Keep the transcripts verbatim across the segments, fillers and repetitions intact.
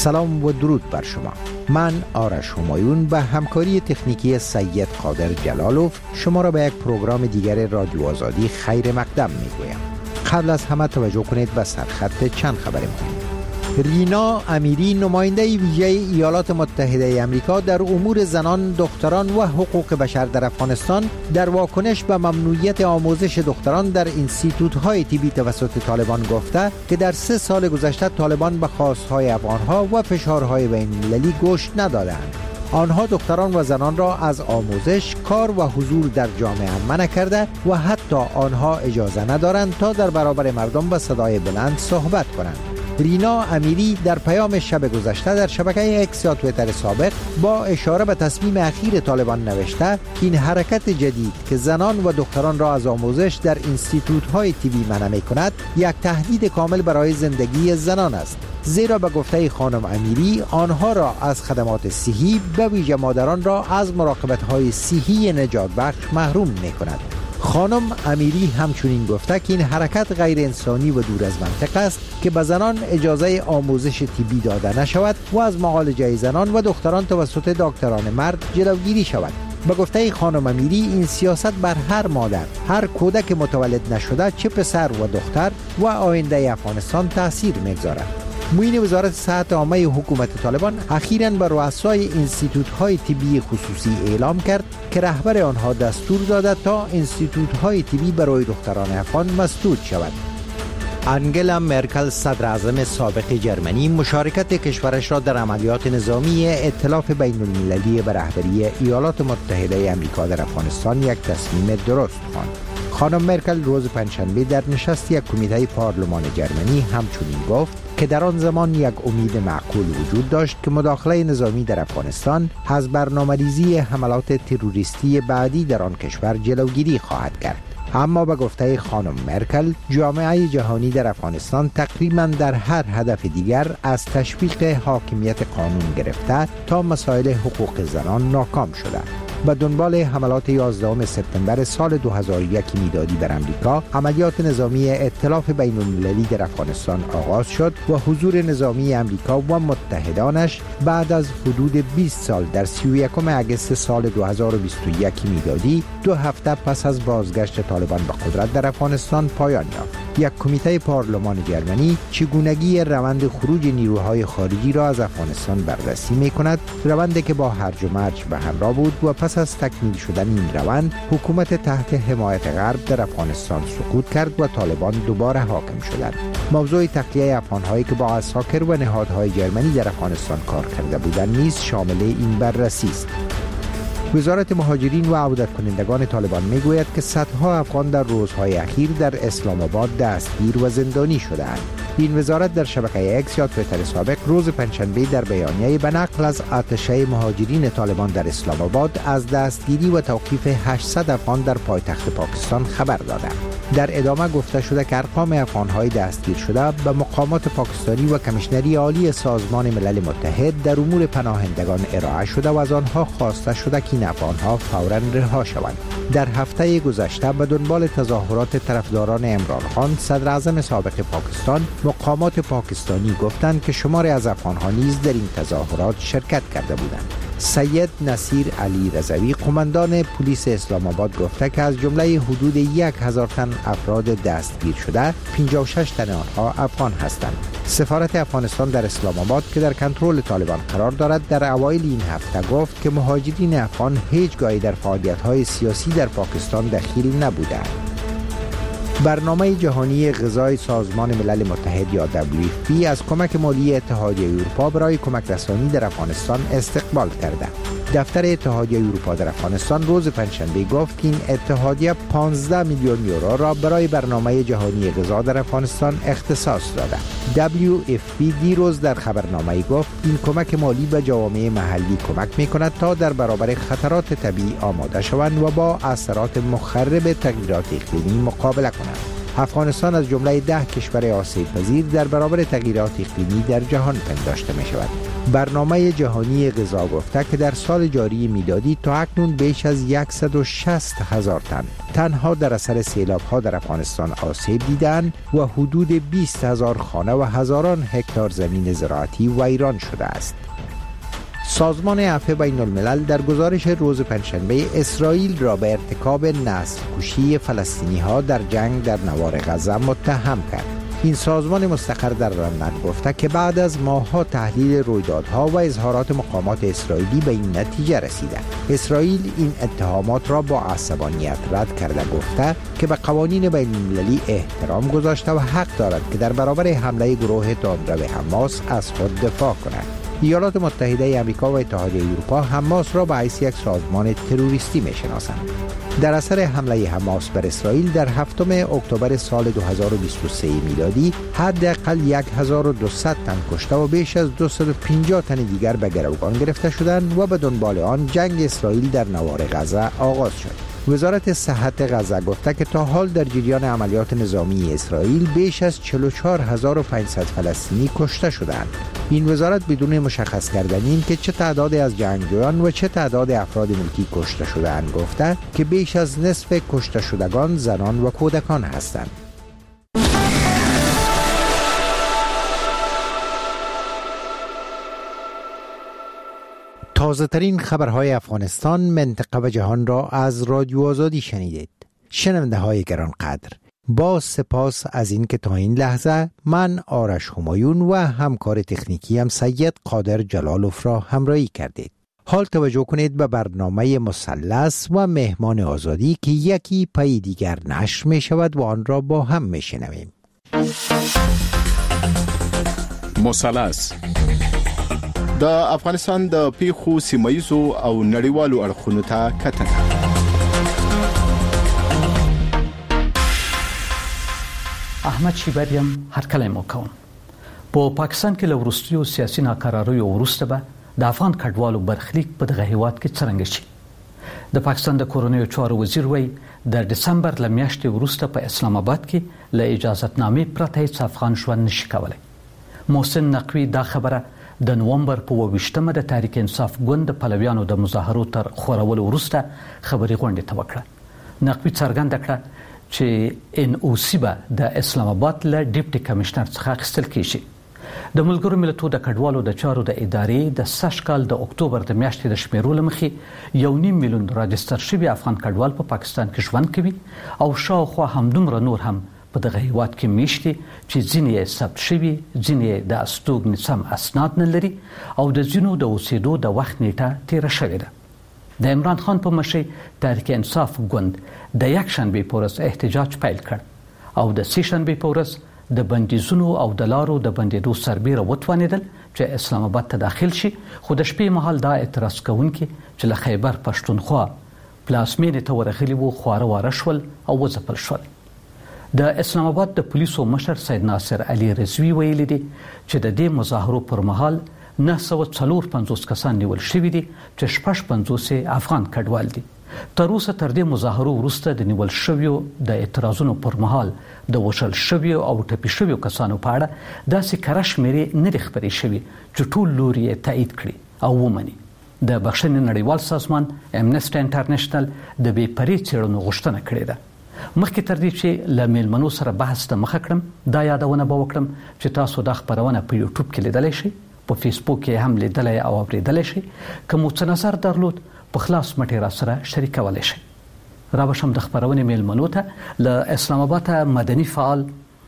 سلام و درود بر شما. من آرش همایون به همکاری تکنیکی سید قادر جلالوف شما را به یک پروگرام دیگر رادیو آزادی خیر مقدم میگویم. قبل از همه توجه کنید به سرخط چند خبر مهم. رینا امیری نماینده ویژه ایالات متحده آمریکا در امور زنان، دختران و حقوق بشر در افغانستان در واکنش به ممنوعیت آموزش دختران در انستیتوت‌های طبی توسط طالبان گفته که در سه سال گذشته طالبان به خواست‌های افغان‌ها و فشارهای بین‌المللی گوش ندادند. آنها دختران و زنان را از آموزش، کار و حضور در جامعه منع کرده و حتی آنها اجازه ندارند تا در برابر مردم به صدای بلند صحبت کنند. رینا امیری در پیام شب گذشته در شبکه اکس یا توییتر سابق با اشاره به تصمیم اخیر طالبان نوشته این حرکت جدید که زنان و دختران را از آموزش در انستیتوت‌های طبی منع می‌کند یک تهدید کامل برای زندگی زنان است، زیرا به گفته خانم امیری آنها را از خدمات صحی به ویژه مادران را از مراقبت‌های صحی نجات بخش محروم می‌کند. خانم امیری همچنین گفته که این حرکت غیر انسانی و دور از منطق است که به زنان اجازه آموزش طبی داده نشود و از معالجه زنان و دختران توسط دکتران مرد جلوگیری شود. به گفته خانم امیری این سیاست بر هر مادر، هر کودک متولد نشده چه پسر و دختر و آینده افغانستان تاثیر می‌گذارد. معین وزارت صحت عامه حکومت طالبان اخیراً به رؤسای انستیتوت‌های طبی خصوصی اعلام کرد که رهبر آنها دستور داده تا انستیتوت‌های طبی برای دختران افغان مسدود شود. انگلا مرکل صدر اعظم سابق جرمنی مشارکت کشورش را در عملیات نظامی ائتلاف بین المللی به رهبری ایالات متحده آمریکا در افغانستان یک تصمیم درست خواند. خانم مرکل روز پنجشنبه در نشست یک کمیته پارلمان جرمنی همچنین گفت که در آن زمان یک امید معقول وجود داشت که مداخله نظامی در افغانستان از برنامه‌ریزی حملات تروریستی بعدی در آن کشور جلوگیری خواهد کرد. اما به گفته خانم مرکل جامعه جهانی در افغانستان تقریباً در هر هدف دیگر از تشویق حاکمیت قانون گرفته تا مسائل حقوق زنان ناکام شده. به دنبال حملات یازدهم سپتامبر سال دو هزار و یک میلادی بر امریکا، عملیات نظامی ائتلاف بین المللی در افغانستان آغاز شد و حضور نظامی امریکا و متحدانش بعد از حدود بیست سال در سی و یکم اگست سال دو هزار و بیست و یک میلادی دو هفته پس از بازگشت طالبان به قدرت در افغانستان پایان یافت. یک کمیته پارلمان جرمنی چگونگی روند خروج نیروهای خارجی را از افغانستان بررسی می‌کند، روندی که با هرج و مرج به همراه بود و پس از تکمیل شدن این روند حکومت تحت حمایت غرب در افغانستان سقوط کرد و طالبان دوباره حاکم شدند. موضوع تخلیه افغان‌هایی که با عساکر و نهادهای جرمنی در افغانستان کار کرده بودند نیز شامل این بررسی است. وزارت مهاجرین و عودت کنندگان طالبان میگوید که صدها افغان در روزهای اخیر در اسلام آباد دستگیر و زندانی شده‌اند. این وزارت در شبکه اکس یا توییتر سابق روز پنجشنبه در بیانیه به نقل از آتشه مهاجرین طالبان در اسلام آباد از دستگیری و توقیف هشتصد افغان در پایتخت پاکستان خبر دادند. در ادامه گفته شده که ارقام افغان‌های دستگیر شده به مقامات پاکستانی و کمیشنری عالی سازمان ملل متحد در امور پناهندگان ارائه شده و از آنها خواسته شده که این افغان‌ها فوراً رها شوند. در هفته گذشته به دنبال تظاهرات طرفداران عمران خان صدر اعظم سابق پاکستان، مقامات پاکستانی گفتند که شماری از افغان‌ها نیز در این تظاهرات شرکت کرده بودند. سید نصیر علی رضوی قماندان پلیس اسلام آباد گفته که از جمله حدود یک هزار تن افراد دستگیر شده پنجاه و شش تن آنها افغان هستند. سفارت افغانستان در اسلام آباد که در کنترل طالبان قرار دارد در اوایل این هفته گفت که مهاجرین افغان هیچگاهی در فعالیت‌های سیاسی در پاکستان دخیل نبودند. برنامه جهانی غذای سازمان ملل متحد یا دبلیو اف پی از کمک مالی اتحادیه اروپا برای کمک رسانی در افغانستان استقبال کرده. دفتر اتحادیه اروپا در افغانستان روز پنجشنبه گفت که این اتحادیه پانزده میلیون یورو را برای برنامه جهانی غذا در افغانستان اختصاص داده. دبلیو اف پی دیروز در خبرنامه گفت این کمک مالی به جوامع محلی کمک می‌کند تا در برابر خطرات طبیعی آماده شوند و با اثرات مخرب تغییرات اقلیمی مقابله کنند. افغانستان از جمله ده کشور آسیب پذیر در برابر تغییرات اقلیمی در جهان پنداشته می شود. برنامه جهانی غذا گفته که در سال جاری میلادی تا اکنون بیش از صد و شصت هزار تن تنها در اثر سیلاب ها در افغانستان آسیب دیدند و حدود بیست هزار خانه و هزاران هکتار زمین زراعتی ویران شده است. سازمان عفو بین الملل در گزارش روز پنجشنبه اسرائیل را به ارتکاب نسل کشی فلسطینی ها در جنگ در نوار غزه متهم کرد. این سازمان مستقر در لندن گفته که بعد از ماه‌ها تحلیل رویدادها و اظهارات مقامات اسرائیلی به این نتیجه رسیده. اسرائیل این اتهامات را با عصبانیت رد کرده گفته که به قوانین بین المللی احترام گذاشته و حق دارد که در برابر حمله گروه دامدرو حماس از خود دفاع کند. ایالات متحده آمریکا و اتحادیه اروپا حماس را به حیث یک سازمان تروریستی می‌شناسند. در اثر حمله حماس بر اسرائیل در هفتم اکتبر سال دو هزار و بیست و سه میلادی حداقل هزار و دویست تن کشته و بیش از دویست و پنجاه تن دیگر به گروگان گرفته شدند و به دنبال آن جنگ اسرائیل در نوار غزه آغاز شد. وزارت صحت غزه گفته که تا حال در جریان عملیات نظامی اسرائیل بیش از چهل و چهار هزار و پانصد فلسطینی کشته شدند. این وزارت بدون مشخص کردن این که چه تعدادی از جنگجویان و چه تعداد افراد ملکی کشته شده‌اند گفته که بیش از نصف کشته شدگان زنان و کودکان هستند. تازه ترین خبرهای افغانستان، منطقه و جهان را از رادیو آزادی شنیدید. شنونده های گرانقدر، با سپاس از این که تا این لحظه من آرش همایون و همکار تکنیکی هم سید قادر جلالوف را همراهی کردید. حال توجه کنید به برنامه مثلث و مهمان آزادی که یکی پای دیگر نشر می شود و آن را با هم می شنویم. مثلث د افغانستان د پیښو سیمایزو او نړیوالو اړخونو ته کتنه. احمد شیبریم هرکلی مو کوم. په پاکستان کې له وروستیو سیاسي ناکراریو وروسته به د افغان کډوالو برخلیک په دغه هیواد کې څرنګه شي. د پاکستان د کورنیو چارو وزیر وایي د دسمبر له میاشتې وروسته په اسلام آباد کې له اجازهتنامې پرته هیڅ افغان ژوند نشي کولی. محسن نقوی دا خبره د نومبر په اوویشتمه د تحریک انصاف ګوند د پلویانو د مظاهرو تر خورولو وروسته خبري غونډې ته وکړه. نقوی څرګنده کړه چې ان او سی به د اسلام آباد له ډیپټي کمشنر څخه اخیستل کیږي. د ملګرو ملتونو د کډوالو د چارو د ادارې د سږ کال د اکتوبر د میاشتې د شمیرو له مخې یو نیم میلیون راجستر شوي افغان کډوال په پا پاکستان کې ژوند کوي او شاوخوا همدومره نور هم په دغه هیواد کې میشتي چې ځینې یې ثبت شوي، ځینې د استوګنې سم اسناد نه لري او د ځینو د اوسېدو د وخت نیټه تیره شوې ده. د عمران خان په مشرۍ تحریک انصاف ګوند د یکشنبې په ورځ احتجاج پیل کړ او د سې شنبې په ورځ د بندیزونو او د لارو د بندېدو سربیره وتوانېدل چې اسلام آباد ته داخل شي، خو د شپې مهال دا اعتراض کوونکي چې له خیبر پښتونخوا پلازمینې ته ورغلي وو خواره واره شول او وځپل شول. د اسلام آباد د پولیسو مشر سید ناصر علي رضوي ویلي دي چې د دې مظاهرو پر مهال نه سوه څلور پنځوس کسان نیول شوي دي چې شپږ پنځوس افغان کډوال دي. تر اوسه تر دې مظاهرو وروسته د نیول شویو د اعتراضونو پر مهال د وژل شویو او ټپي شویو کسانو په اړه داسې کره شمېرې نه دي خپرې شوي چې ټول لوري یې تایید کړي او ومني. د بخښنې نړیوال سازمان امنسټي انټرنیشنل د بې پرې څېړنو غوښتنه کړې ده. مخکې تر دې چې له میلمنو سره بحث ته مخه کړم، دا یادونه به وکړم چې تاسو دا خپرونه په یوټیوب کې لیدلی شئ، په فیسبوک کې هم لیدلی او اورېدلی شئ. که مو څه نظر درلود په خلاص مټې را سره شریکولی شئ. را بشم د خپرونې میلمنو ته له اسلام آباد مدني فعال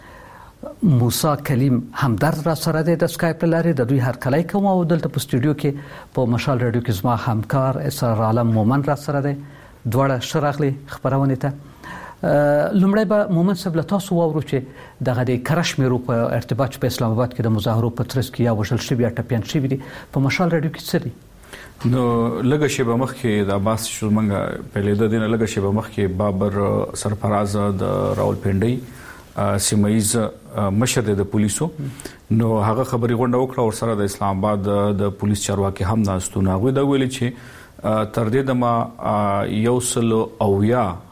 موسی کلیم همدرد را سره دی د سکایپ له لارې. د دوی هرکلی کوم او دلته په سټوډیو کې په مشال راډیو کې زما همکار اسرار عالم مومن را سره دی. دواړه ښه راغلي خپرونې ته. لومړی به مومن صاحب له تاسو واورو چې دغه د کره شمېرو په ارتباط په اسلام آباد کې د مظاهرو په ترڅ کې یا وژل شوي یا ټپیان شوي دي په مشال راډیو کې څه دي؟ نو لږه شیبه مخکې د عباس شومنګ پیلېده دي نه لږه شیبه مخکې بابر سرفراز د راولپنډۍ سیمایز مشر د پولیسو نو هغه خبري غونډه وکړه او سره د اسلام آباد د پولیس چارواکي هم ناستونه هغه دا ویلي چې تر دې دمه یو سل او یا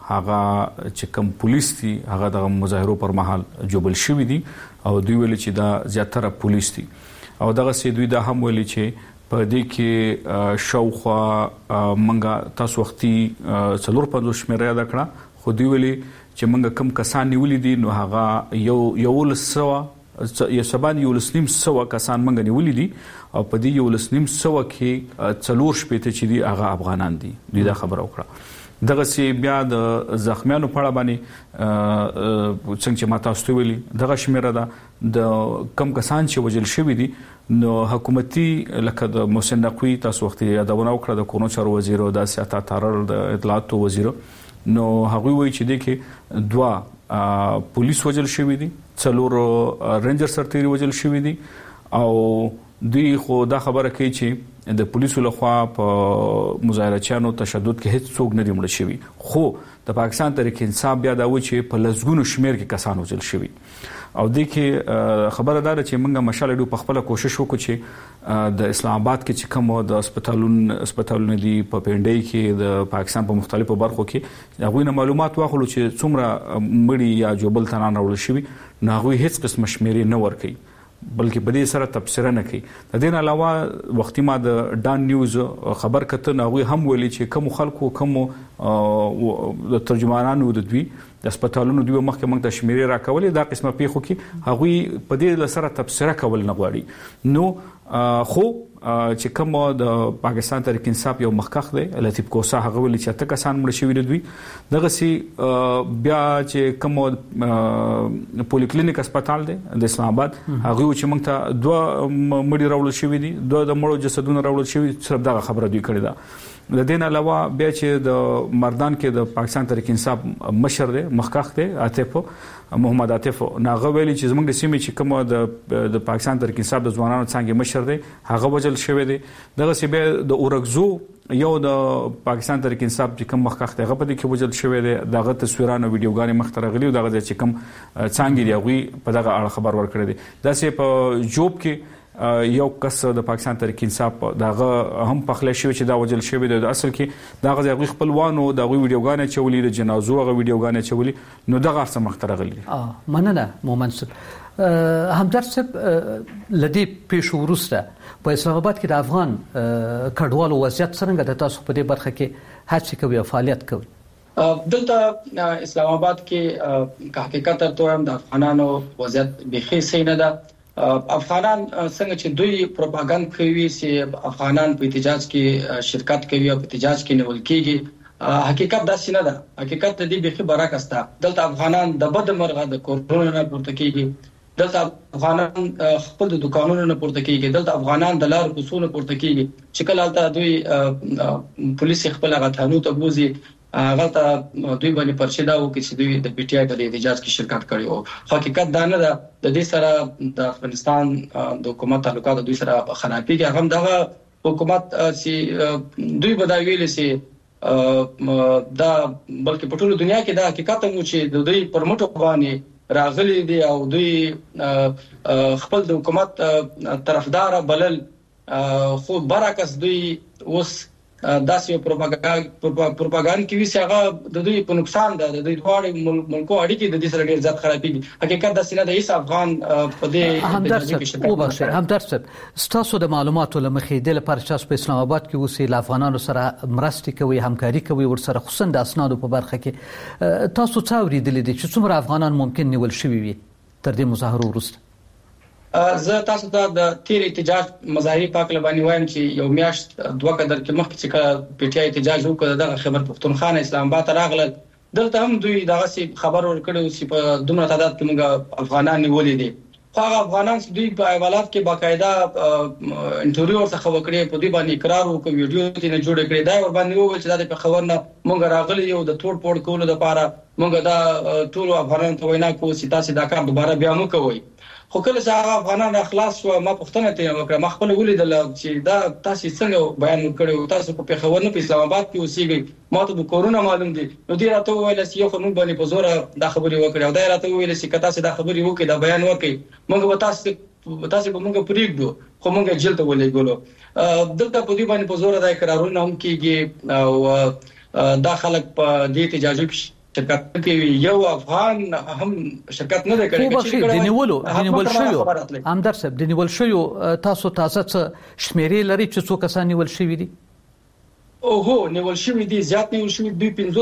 هغه چې کوم پولیس دي هغه د مظاهرو پر مهال جوبل شوی دي او دوی ویل چې دا زیاتره پولیس دي او دغه سي دوی دا هم ویل چې په دې کې شاوخوا منګه تاسو وختي څلور پنځوس شمیره یاد کړه خو دوی ویل چې منګه کم کسان نیولې دي نو هغه یو یو لسوا یو سبان یو لسنیم سوا کسان منګه نیولې دي او په دې یو لسنیم سوا کې څلور شپېته چې دي هغه افغانان دي دوی دا خبر وکړه دغه سی بیا د زخمیانو په اړه باندې څنګه چې ماته استویلی دغه شمیره ده د کم کسان چې وجل شوی دي نو حکومتي لکه د محسن نقوی تاسو وخت یادونه وکړه د کورونو چارو وزیر او د سیاست تارر د اطلاعات وزیر نو هغه وایي چې د کې دوا پولیس وجل شوی دي څلور رینجر سرتیري وجل شوی دي او دوی خو دا خبره کوي چې د پولیسو لخوا په مظاهرچیانو تشدد کې هیڅ څوک نه دی مړ شوی خو د پاکستان تحریک انصاف بیا دا و چې په لزګونو شمیر کې کسان وجل شوی او د کې خبره ده چې موږ مشاله ډو په خپل کوشش وکړو چې د اسلام آباد کې چې کوم د هسپتالونو هسپتالونو دی په پینډای کې د پاکستان په مختلفو برخو کې هغه نه معلومات واخلو چې څومره مړي یا جوبل تنان راول شوی نه هغه هیڅ قسم شمیرې نه ورکي بلکې په دې سره تفسیر نه کوي د دې علاوه وختي ما د ډان نیوز خبر کته نه غوي هم ویلي چې کوم خلکو کوم د ترجمانانو د دوی د هسپتالونو دوی مخکې موږ ته شمیرې راکولې دا قسمه پیښو کې هغه په دې سره تفسیر کول نه غواړي نو خو چې کوم د پاکستان تحریک انصاف یو مخکخ دی لطیف کوسا هغه ویلي چې ته کسان مړ شوی دوی دغه سي بیا چې کوم پولیکلینیک هسپتال دی د اسلام آباد هغه چې موږ ته دوه مړي راوړل شوی دي دوه د مړو جسدونه راوړل شوی صرف دغه خبره دوی کړې ده د دین علاوه بیا چې د مردان کې د پاکستان تحریک انصاف مشر دی مخکخ دی عاطف محمد عاطف ناغه ویلي چې زموږ د سیمې چې کوم د پاکستان تحریک انصاف د ځوانانو څنګه مشر دی هغه وجل شوی دی دغه سی به د اورګزو یو د پاکستان تحریک انصاف چې کوم مخکخ دی هغه په دې کې وجل شوی دی دغه تصویرانو ویډیوګانې مخترغلي او دغه چې کوم څنګه دی هغه په دغه اړه خبر ورکړی دی دا سه په جوب کې یو کس د پاکستان تحریک انصاف دغه هم پخله شوی چې دا وجل شوی دی د اصل کې دغه غوي خپلوانو دغه ویډیوګانې چولې د جنازو غو ویډیوګانې چولې نو دغه څه مخترغلي اه مننه مومن صاحب همدرد صاحب لدی پیښ ورسته په اسلام آباد کې د افغان کډوالو وضعیت څنګه د تاسو په دې برخه کې هڅه کوي او فعالیت کوي دلته اسلام آباد کې که حقیقت ته هم د افغانانو وضعیت بخي سینه ده افغانان څنګه چې دوی پروپاګاندا کوي چې افغانان په احتجاج کې شرکت کوي او په احتجاج کې نیول کېږي حقیقت دا څنګه ده حقیقت د دې بخي برعکس ده دلته افغانان د بد مرغه د کورونو نه پورته کېږي دلته افغانان خپل د دکانونو نه پورته کېږي دلته افغانان د لار کوڅو نه پورته کېږي چې کله دلته دوی پولیس خپل غټانو ته بوزي غلطه دوی باندې پرشیدا و چې دوی د پی ټی آی په احتجاج کې شرکت کړي او حقیقت دا نه ده د دې سره د افغانستان د حکومت تعلقات دوی سره خرابېږي هغه دغه حکومت چې دوی بدایوي لسي دا بلکې په ټول دنیا کې دا حقیقت مو چې د دوی پرمټو باندې راغلي دي او دوی خپل د حکومت طرفدار بلل خو برعکس دوی اوس داسې پروپاګاندا پروپاګاندا کې ویسه هغه د دوی په نقصان ده د دوی دواړو ملکو اړیکې د دې سره ډېر زیات خرابېږي حقیقت دا سینه د هیڅ افغان په دې همدرد صاحب همدرد صاحب ستاسو د معلوماتو لمخې د لپاره چې په اسلام آباد کې اوسې افغانانو سره مرستې کوي همکاري کوي ورسره خصوصا د اسنادو په برخه کې تاسو څه اورېدلې دي چې څومره افغانان ممکن نیول شوي وي تر دې مظاهرو وروسته زه تاسو ته د تیر احتجاج مظاهري پاک لبانی وایم چې یو میاشت دوه قدر کې مخکې چې پی ټی آی احتجاج وکړ د خبر پښتونخوا اسلام آباد راغله دلته هم دوی دغه سی خبر ورکړو چې په دومره تعداد کې موږ افغانان نیولې دي خو افغانان دوی په حوالات کې باقاعده انټرویو ورڅخه وکړي په دې باندې اقرار وکړ ویډیو ته نه جوړ کړي دا ور باندې وویل چې د خبر نه موږ راغلي یو د ټوټ پوډ کولو لپاره موږ دا ټول افغانان ته وینا کوو چې تاسو دا کار دوباره بیا مو کوئ خو کله چې افغانان اخلاص و ما پښتنه ته وکړه ما خپل ولیدل چې دا تاسو څنګه بیان وکړو تاسو په پیښور نه په اسلام آباد کې اوسېږئ ما ته د کورونا معلوم دي نو دې راته ویل چې یو قانون باندې په زور دا خبري وکړه او دا راته ویل چې کتا سي دا خبري وکړي دا بیان وکړي موږ به تاسو تاسو به موږ پریږدو خو موږ جیل ته ولېګلو دلته په دې باندې په زور دا اقرارونه هم کېږي او دا خلک په دې احتجاج شرکت کوي یو افغان هم شرکت نه کوي چې د نیولو د نیول شوی همدار صاحب د نیول شوی تاسو تاسو څه شمیرې لري چې څو کسان نیول شوی دي او هو نیول شوی دي زیات نیول شوی دوی